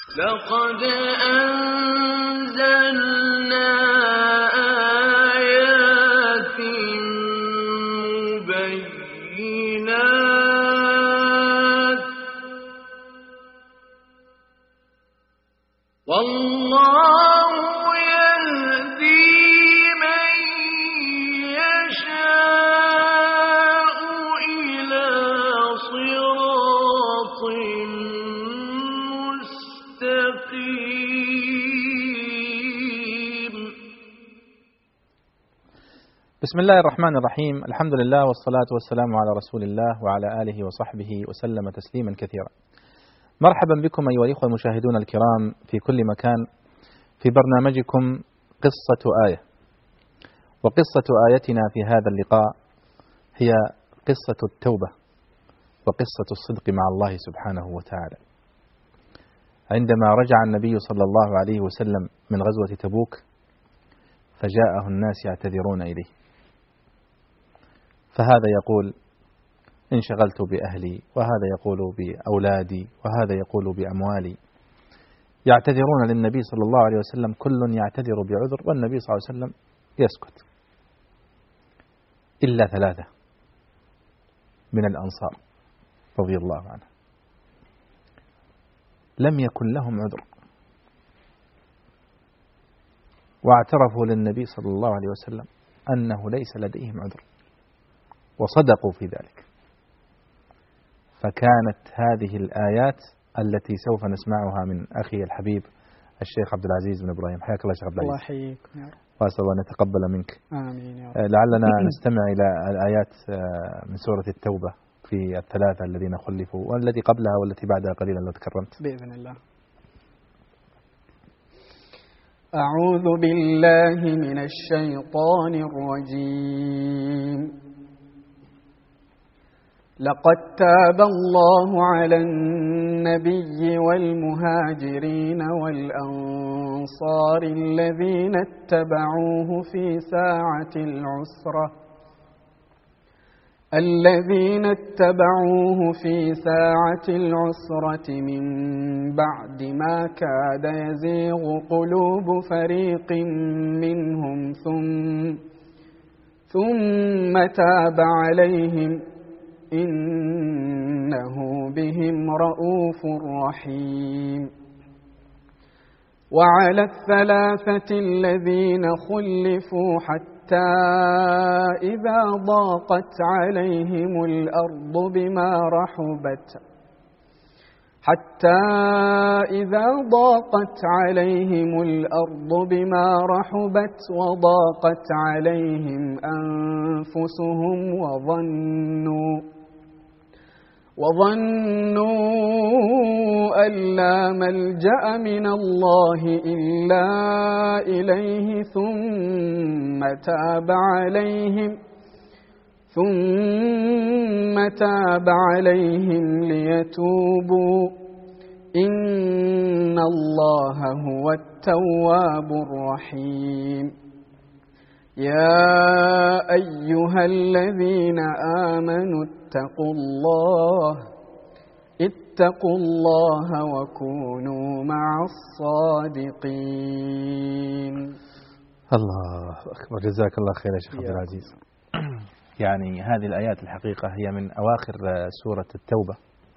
لقد أنزلنا آيات مبينات والله يهدي من يشاء إلى صراط مستقيم. بسم الله الرحمن الرحيم. الحمد لله والصلاة والسلام على رسول الله وعلى آله وصحبه وسلم تسليما كثيرا. مرحبا بكم أيها الإخوة المشاهدون الكرام في كل مكان في برنامجكم قصة آية. وقصة آيتنا في هذا اللقاء هي قصة التوبة وقصة الصدق مع الله سبحانه وتعالى. عندما رجع النبي صلى الله عليه وسلم من غزوة تبوك فجاءه الناس يعتذرون إليه، فهذا يقول انشغلت بأهلي، وهذا يقول بأولادي، وهذا يقول بأموالي، يعتذرون للنبي صلى الله عليه وسلم، كل يعتذر بعذر، والنبي صلى الله عليه وسلم يسكت إلا 3 من الأنصار رضي الله عنه لم يكن لهم عذر، واعترفوا للنبي صلى الله عليه وسلم أنه ليس لديهم عذر وصدقوا في ذلك. فكانت هذه الآيات التي سوف نسمعها من أخي الحبيب الشيخ عبد العزيز بن إبراهيم. حياك الله شيخ عبد العزيز. الله يحييكم يا رب. وأسأل الله أن يتقبل منك. آمين يا رب. لعلنا نستمع إلى الآيات من سورة التوبة في ال3 الذين خلفوا، والتي قبلها والتي بعدها قليلا لو تكرمت. بإذن الله. أعوذ بالله من الشيطان الرجيم. لقد تاب الله على النبي والمهاجرين والأنصار الذين اتبعوه في ساعة العسرة من بعد ما كاد يزيغ قلوب فريق منهم ثم تاب عليهم إنه بهم رءوف رحيم. وعلى 3 الذين خلفوا حتى إذا ضاقت عليهم الأرض بما رحبت وضاقت عليهم أنفسهم وظنوا أن لا ملجأ من الله إلا إليه ثم تاب عليهم ليتوبوا إن الله هو التواب الرحيم. يا أيها الذين آمنوا اتقوا الله وكونوا مع الصادقين. الله أكبر. جزاك الله خير يا شيخ عبد العزيز. يعني هذه الآيات الحقيقة هي من أواخر سورة التوبة،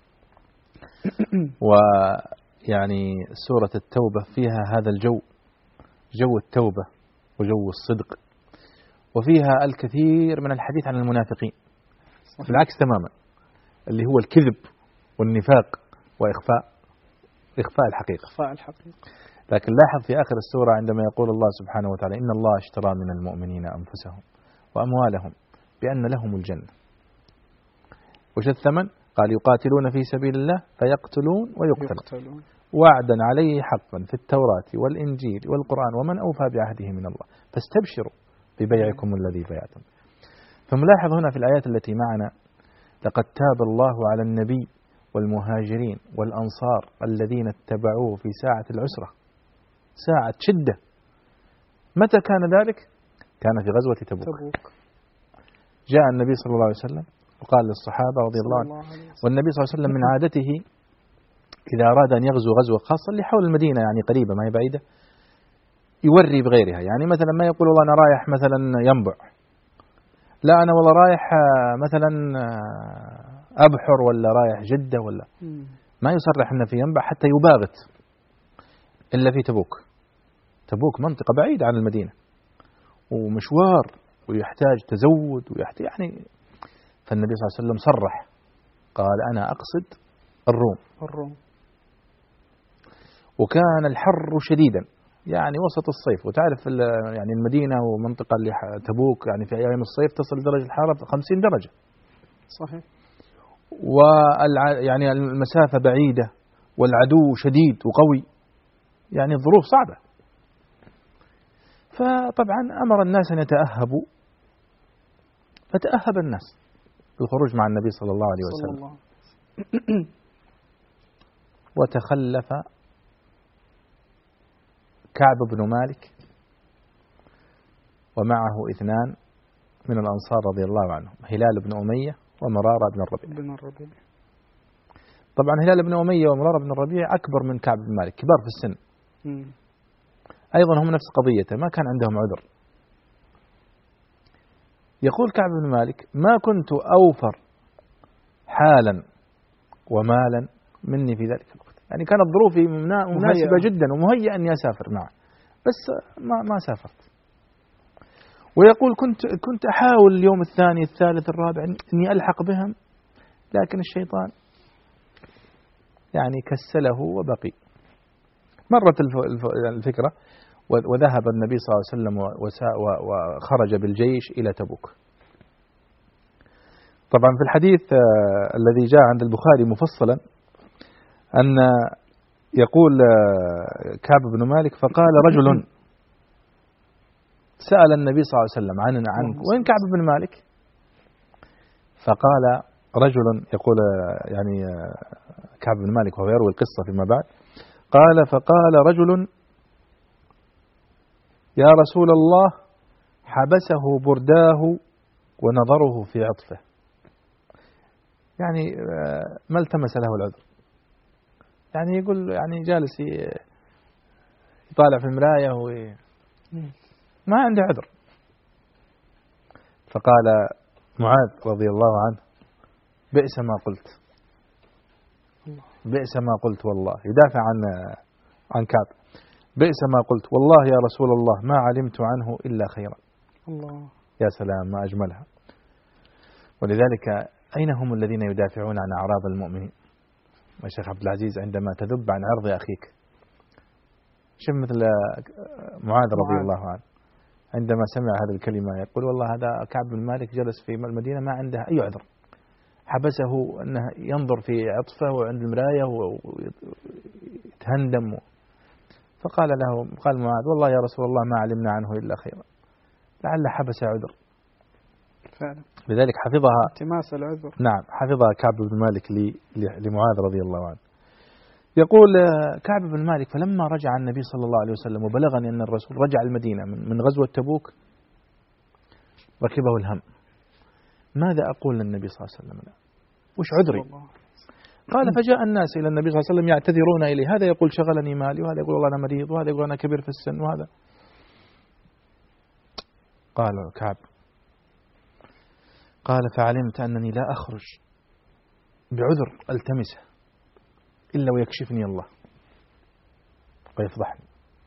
ويعني سورة التوبة فيها هذا الجو، جو التوبة وجو الصدق، وفيها الكثير من الحديث عن المنافقين بالعكس تماما، اللي هو الكذب والنفاق وإخفاء الحقيقة. لكن لاحظ في آخر السورة عندما يقول الله سبحانه وتعالى إن الله اشترى من المؤمنين أنفسهم وأموالهم بأن لهم الجنة. وش الثمن؟ قال يقاتلون في سبيل الله فيقتلون ويقتلون وعدا عليه حقا في التوراة والإنجيل والقرآن ومن أوفى بعهده من الله فاستبشروا ببيعكم الذي بايعتم. فملاحظ هنا في الآيات التي معنا لقد تاب الله على النبي والمهاجرين والأنصار الذين اتبعوه في ساعة العسرة، ساعة شدة. متى كان ذلك؟ كان في غزوة تبوك. جاء النبي صلى الله عليه وسلم وقال للصحابة رضي الله عنهم، والنبي صلى الله عليه وسلم من عادته إذا أراد أن يغزو غزوة خاصة اللي حول المدينة يعني قريبة ما هي بعيدة يوري بغيرها، يعني مثلا ما يقول والله أنا رايح مثلا ينبع، لا أنا والله رايح مثلا أبحر ولا رايح جدة ولا، ما يصرح أنه في ينبع حتى يباغت إلا في تبوك. تبوك منطقة بعيدة عن المدينة ومشوار ويحتاج تزود ويحتاج يعني، فالنبي صلى الله عليه وسلم صرح قال أنا أقصد الروم. وكان الحر شديدا يعني وسط الصيف، وتعرف يعني المدينة ومنطقة اللي تبوك يعني في أيام الصيف تصل درجة الحرارة 50 درجة. صحيح. يعني المسافة بعيدة والعدو شديد وقوي، يعني الظروف صعبة. فطبعا أمر الناس أن يتأهبوا، فتأهب الناس بالخروج مع النبي صلى الله عليه وسلم. وتخلف كعب بن مالك ومعه 2 من الأنصار رضي الله عنهم، هلال بن أمية ومرارة بن الربيع. طبعا هلال بن أمية ومرارة بن الربيع أكبر من كعب بن مالك، كبار في السن. أيضا هم نفس قضيته، ما كان عندهم عذر. يقول كعب بن مالك ما كنت أوفر حالا ومالا مني في ذلك الوقت، يعني كانت ظروفي مناسبة جدا ومهيئة أني أسافر معه، بس ما سافرت. ويقول كنت أحاول اليوم الثاني الثالث الرابع أني ألحق بهم، لكن الشيطان يعني كسله وبقي. مرت الفكرة وذهب النبي صلى الله عليه وسلم وخرج بالجيش إلى تبوك. طبعا في الحديث الذي جاء عند البخاري مفصلا أن يقول كعب بن مالك فقال رجل سأل النبي صلى الله عليه وسلم عن وين كعب بن مالك؟ فقال رجل، يقول يعني كعب بن مالك وهو يروي القصة فيما بعد، فقال رجل يا رسول الله حبسه برداه ونظره في عطفه، يعني ما التمس له العذر، يعني يقول يعني جالس يطالع في المراية ما عنده عذر. فقال معاذ رضي الله عنه بئس ما قلت والله، يدافع عن كعب، بئس ما قلت والله يا رسول الله ما علمت عنه إلا خيرا. الله، يا سلام ما أجملها. ولذلك أين هم الذين يدافعون عن أعراض المؤمنين؟ الشيخ عبد العزيز عندما تذب عن عرض أخيك، شوف مثل معاذ رضي الله عنه عندما سمع هذه الكلمة يقول والله هذا كعب بن مالك جلس في المدينة ما عنده أي عذر، حبسه أنه ينظر في عطفه وعند المراية ويتهندم. فقال معاذ والله يا رسول الله ما علمنا عنه إلا خيرا، لعل حبس عذر فعلا. لذلك حفظها التماس العذر. نعم، حفظها كعب بن مالك لمعاذ رضي الله عنه. يقول كعب بن مالك فلما رجع النبي صلى الله عليه وسلم وبلغني أن الرسول رجع المدينة من غزوة تبوك ركبه الهم، ماذا أقول للنبي صلى الله عليه وسلم؟ وش عذري؟ قال فجاء الناس إلى النبي صلى الله عليه وسلم يعتذرون إليه، هذا يقول شغلني مالي، وهذا يقول والله أنا مريض، وهذا يقول أنا كبير في السن، وهذا. قال كعب فعلمت أنني لا أخرج بعذر ألتمسه إلا ويكشفني الله ويفضحني.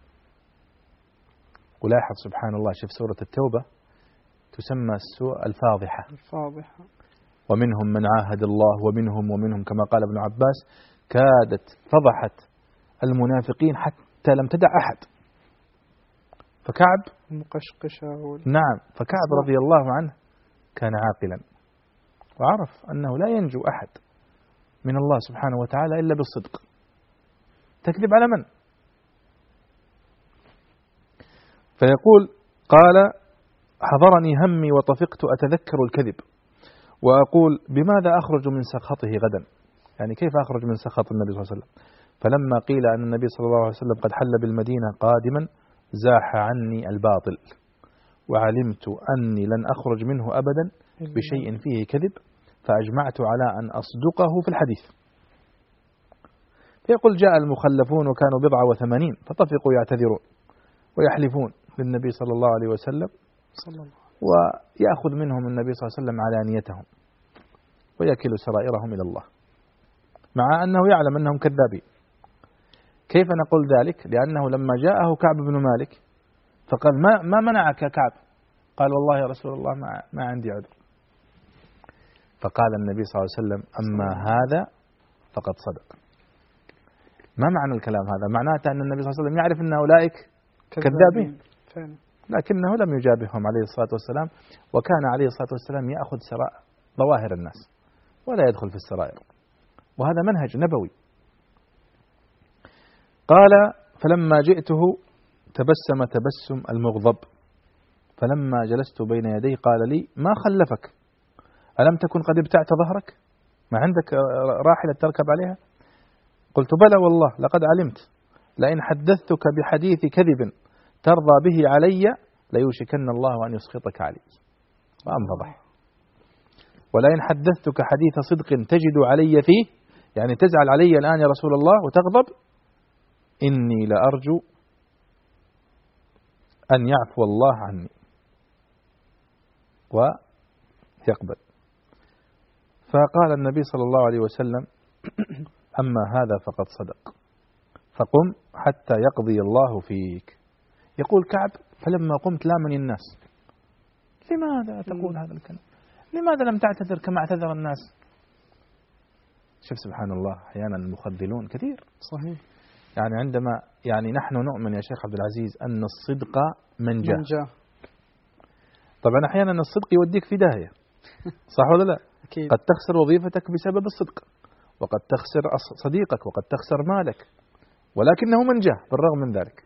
ولاحظ سبحان الله، شوف سورة التوبة تسمى السوء الفاضحة، ومنهم من عاهد الله ومنهم كما قال ابن عباس كادت فضحت المنافقين حتى لم تدع أحد. فكعب نعم، فكعب رضي الله عنه كان عاقلا وعرف أنه لا ينجو أحد من الله سبحانه وتعالى إلا بالصدق. تكذب على من؟ فيقول قال حضرني همي وطفقت أتذكر الكذب وأقول بماذا أخرج من سخطه غدا، يعني كيف أخرج من سخط النبي صلى الله عليه وسلم. فلما قيل أن النبي صلى الله عليه وسلم قد حل بالمدينة قادما زاح عني الباطل وعلمت أني لن أخرج منه أبدا بشيء فيه كذب، فأجمعت على أن أصدقه في الحديث. فيقول جاء المخلفون وكانوا 87 فطفقوا يعتذرون ويحلفون للنبي صلى الله عليه وسلم صلى الله. ويأخذ منهم النبي صلى الله عليه وسلم علانيتهم ويكل سرائرهم إلى الله مع أنه يعلم أنهم كذابين. كيف نقول ذلك؟ لأنه لما جاءه كعب بن مالك فقال ما منعك يا كعب؟ قال والله يا رسول الله ما عندي عذر. فقال النبي صلى الله عليه وسلم أما هذا فقد صدق. ما معنى الكلام هذا؟ معناته أن النبي صلى الله عليه وسلم يعرف أن أولئك كذابين، لكنه لم يجابههم عليه الصلاة والسلام، وكان عليه الصلاة والسلام يأخذ ظواهر الناس ولا يدخل في السرائر، وهذا منهج نبوي. قال فلما جئته تبسم تبسم المغضب، فلما جلست بين يديه قال لي ما خلفك؟ ألم تكن قد ابتعت ظهرك؟ ما عندك راحلة تركب عليها؟ قلت بلى والله لقد علمت لئن حدثتك بحديث كذب ترضى به علي ليوشكن الله أن يسخطك علي. وأنفضح. ولئن حدثتك حديث صدق تجد علي فيه، يعني تزعل علي الآن يا رسول الله وتغضب، إني لأرجو أن يعفو الله عني ويقبل. فقال النبي صلى الله عليه وسلم أما هذا فقد صدق، فقم حتى يقضي الله فيك. يقول كعب فلما قمت لامني الناس. لماذا تقول هذا الكلام؟ لماذا لم تعتذر كما اعتذر الناس؟ شوف سبحان الله، أحيانا المخذلون كثير. صحيح. يعني عندما نحن نؤمن يا شيخ عبد العزيز أن الصدق منجاه. طبعا أحيانا الصدق يوديك في داهية، صح ولا لا؟ أكيد. قد تخسر وظيفتك بسبب الصدق، وقد تخسر صديقك، وقد تخسر مالك، ولكنه منجاه بالرغم من ذلك.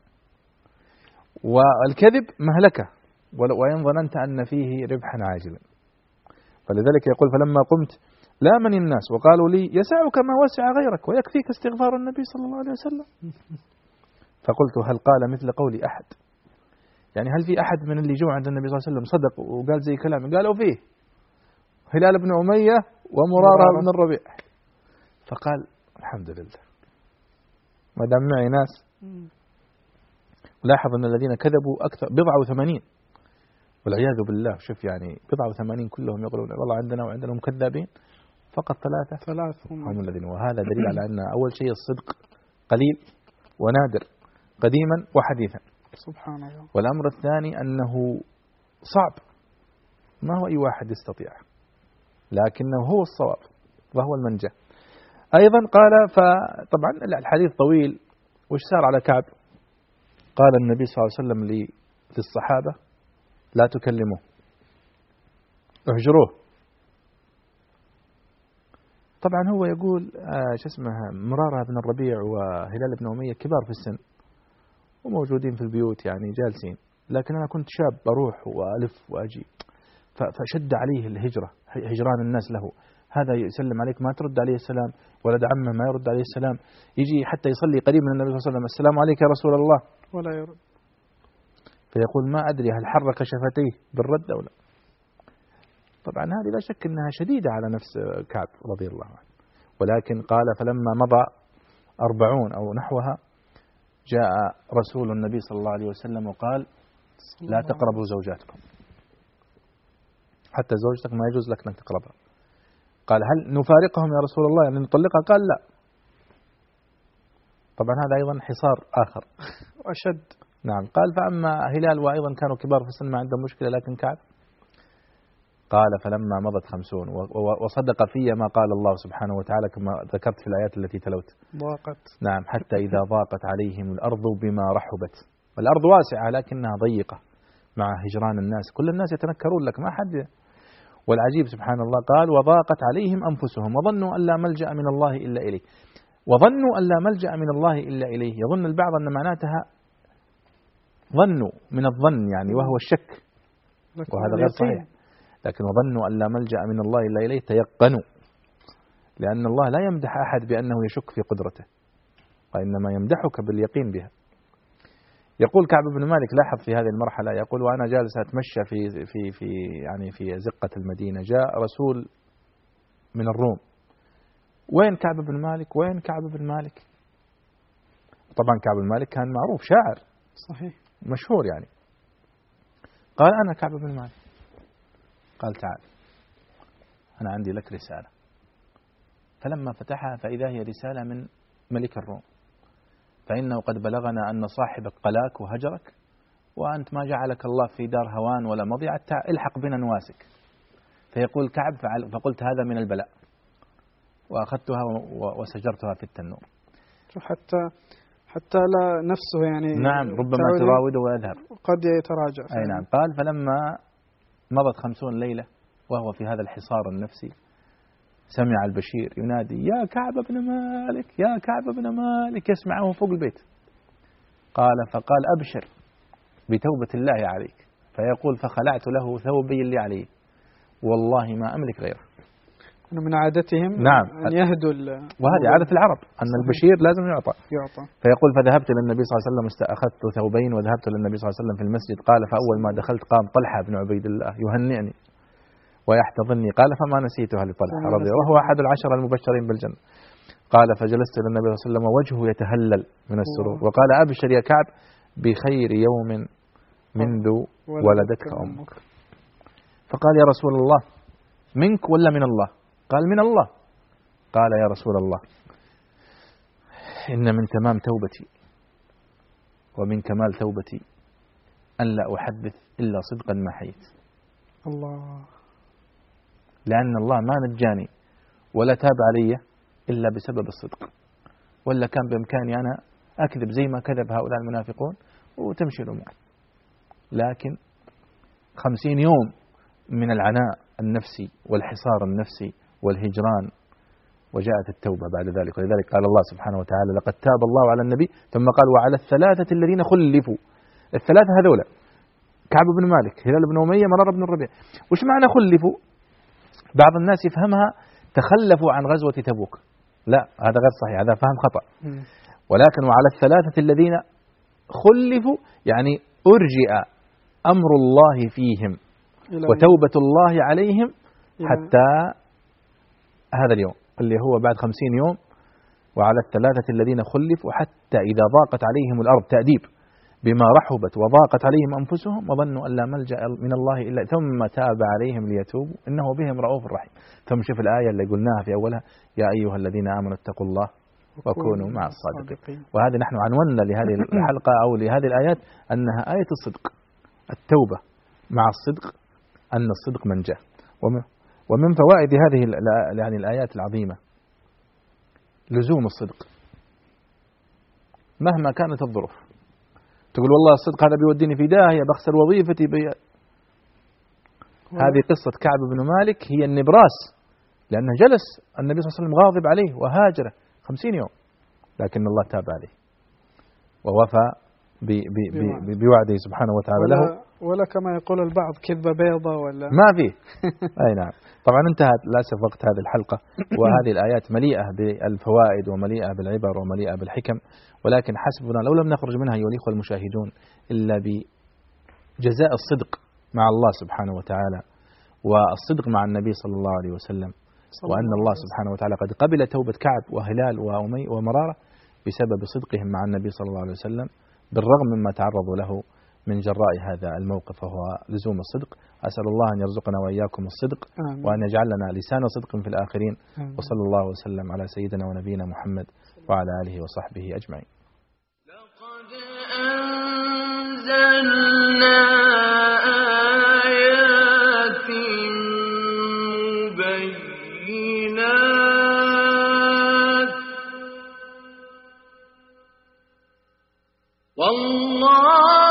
والكذب مهلكة وإن ظننت أن فيه ربحا عاجلا. فلذلك يقول فلما قمت لامني الناس وقالوا لي يسعك ما وسع غيرك ويكفيك استغفار النبي صلى الله عليه وسلم. فقلت هل قال مثل قول أحد؟ يعني هل في أحد من اللي جو عند النبي صلى الله عليه وسلم صدق وقال زي كلامي؟ قالوا فيه هلال بن أمية ومرارة بن الربيع. فقال الحمد لله ما دام معي ناس. لاحظ أن الذين كذبوا أكثر 80 والعياذ بالله. شوف يعني 80 كلهم يقولون والله عندنا وعندنا مكذبين، فقط 3 هم الذين. وهذا دليل على أن أول شيء الصدق قليل ونادر قديما وحديثا، سبحان الله. والأمر الثاني أنه صعب، ما هو أي واحد يستطيع، لكنه هو الصواب وهو المنجى. أيضا قال فطبعا الحديث طويل، وش صار على كعب؟ قال النبي صلى الله عليه وسلم للصحابة لا تكلموه، اهجروه. طبعا هو يقول مرارة بن الربيع وهلال بن أمية كبار في السن وموجودين في البيوت يعني جالسين، لكن أنا كنت شاب أروح وألف وأجي، فشد عليه الهجرة، هجران الناس له. هذا يسلم عليك ما ترد عليه السلام، ولد عمه ما يرد عليه السلام، يجي حتى يصلي قريب من النبي صلى الله عليه وسلم السلام عليك يا رسول الله ولا يرد. فيقول ما أدري هل حرك شفتيه بالرد أو لا. طبعا هذه لا شك أنها شديدة على نفس كعب رضي الله عنه. ولكن قال فلما مضى 40 أو نحوها جاء رسول النبي صلى الله عليه وسلم وقال لا تقربوا زوجاتكم، حتى زوجتك ما يجوز لك أن تقربها. قال هل نفارقهم يا رسول الله يعني نطلقها؟ قال لا. طبعا هذا أيضا حصار آخر أشد. نعم. قال فأما هلال وأيضا كانوا كبار في السن ما عندهم مشكلة، لكن كعب قال فلما مضت 50 وصدق في ما قال الله سبحانه وتعالى كما ذكرت في الآيات التي تلوت ضاقت. نعم حتى إذا ضاقت عليهم الأرض بما رحبت. الأرض واسعة لكنها ضيقة مع هجران الناس، كل الناس يتنكرون لك ما حد. والعجيب سبحان الله قال وضاقت عليهم أنفسهم وظنوا أن لا ملجأ من الله إلا إليه. وظنوا أن لا ملجأ من الله إلا إليه، يظن البعض أن معناتها ظنوا من الظن يعني وهو الشك، وهذا غير صحيح. لكن وظنوا أن لا ملجأ من الله إلا إليه تيقنوا، لأن الله لا يمدح أحد بأنه يشك في قدرته، وإنما يمدحك باليقين بها. يقول كعب بن مالك لاحظ في هذه المرحلة، يقول وأنا جالس أتمشى في زقة المدينة جاء رسول من الروم. وين كعب بن مالك؟ وين كعب بن مالك؟ طبعا كعب بن مالك كان معروف شاعر صحيح. مشهور يعني. قال أنا كعب بن مالك. قال تعال أنا عندي لك رسالة. فلما فتحها فإذا هي رسالة من ملك الروم، فإنه قد بلغنا أن صاحبك قلاك وهجرك، وأنت ما جعلك الله في دار هوان ولا مضيعة، الحق بنا نواسك. فيقول كعب فقلت هذا من البلاء، وأخذتها وسجرتها في التنور. حتى لا نفسه يعني نعم ربما تراوده ويذهب قد يتراجع. أي نعم. قال فلما مضت 50 ليلة وهو في هذا الحصار النفسي سمع البشير ينادي يا كعب بن مالك يا كعب بن مالك، يسمعه فوق البيت. فقال أبشر بتوبة الله عليك. فيقول فخلعت له ثوبي اللي عليه والله ما أملك غيره. من عادتهم نعم أن يهدوا، وهذه عادة العرب أن البشير لازم يعطى. فيقول فذهبت للنبي صلى الله عليه وسلم أخذت ثوبين وذهبت للنبي صلى الله عليه وسلم في المسجد. قال فأول ما دخلت قام طلحة بن عبيد الله يهنئني ويحتضني. قال فما نسيتها لطلحة رضي الله وهو أحد العشر المبشرين بالجنة. قال فجلست للنبي صلى الله عليه وسلم وجهه يتهلل من السرور وقال أبشر يا كعب بخير يوم منذ ولدتك أمك. فقال يا رسول الله منك ولا من الله؟ قال من الله. قال يا رسول الله إن من تمام توبتي ومن كمال توبتي أن لا أحدث إلا صدقا ما حييت. الله. لأن الله ما نجاني ولا تاب علي إلا بسبب الصدق، ولا كان بإمكاني أنا أكذب زي ما كذب هؤلاء المنافقون وتمشي الأمور. لكن 50 يوم من العناء النفسي والحصار النفسي والهجران، وجاءت التوبة بعد ذلك. ولذلك قال الله سبحانه وتعالى لقد تاب الله على النبي، ثم قال وعلى الثلاثة الذين خلفوا. الثلاثة هذولا كعب بن مالك، هلال بن أمية، مرار بن الربيع. وش معنى خلفوا؟ بعض الناس يفهمها تخلفوا عن غزوة تبوك، لا هذا غير صحيح، هذا فهم خطأ. ولكن وعلى الثلاثة الذين خلفوا يعني أرجئ أمر الله فيهم وتوبة الله عليهم حتى هذا اليوم اللي هو بعد 50 يوم. وعلى الثلاثة الذين خلفوا حتى إذا ضاقت عليهم الأرض، تأديب بما رحبت وضاقت عليهم أنفسهم وظنوا أن لا ملجأ من الله إلا ثم تاب عليهم ليتوبوا إنه بهم رؤوف رحيم. ثم شوف الآية اللي قلناها في أولها يا أيها الذين آمنوا اتقوا الله وكونوا مع الصادقين. وهذه نحن عنونا لهذه الحلقة أو لهذه الآيات أنها آية الصدق، التوبة مع الصدق، أن الصدق منجاة. ومن فوائد هذه يعني الآيات العظيمة لزوم الصدق مهما كانت الظروف. تقول والله الصدق هذا بيوديني في داهية، بخسر وظيفتي هذه قصة كعب بن مالك هي النبراس، لأنه جلس النبي صلى الله عليه وسلم غاضب عليه وهاجره 50 يوم، لكن الله تاب عليه ووفى بوعده سبحانه وتعالى له. ولا كما يقول البعض كذبة بيضة ولا ما فيه. أي نعم. طبعا انتهت للأسف وقت هذه الحلقة، وهذه الآيات مليئة بالفوائد ومليئة بالعبر ومليئة بالحكم، ولكن حسبنا لو لم نخرج منها أيها الإخوة المشاهدون إلا بجزاء الصدق مع الله سبحانه وتعالى والصدق مع النبي صلى الله عليه وسلم، وأن الله سبحانه وتعالى قد قبل توبة كعب وهلال وأمي ومرارة بسبب صدقهم مع النبي صلى الله عليه وسلم بالرغم مما تعرضوا له من جراء هذا الموقف، وهو لزوم الصدق. أسأل الله أن يرزقنا وإياكم الصدق وأن يجعلنا لسان صدق في الآخرين. وصلى الله وسلم على سيدنا ونبينا محمد وعلى آله وصحبه أجمعين. لقد أنزلنا آيات مبينات والله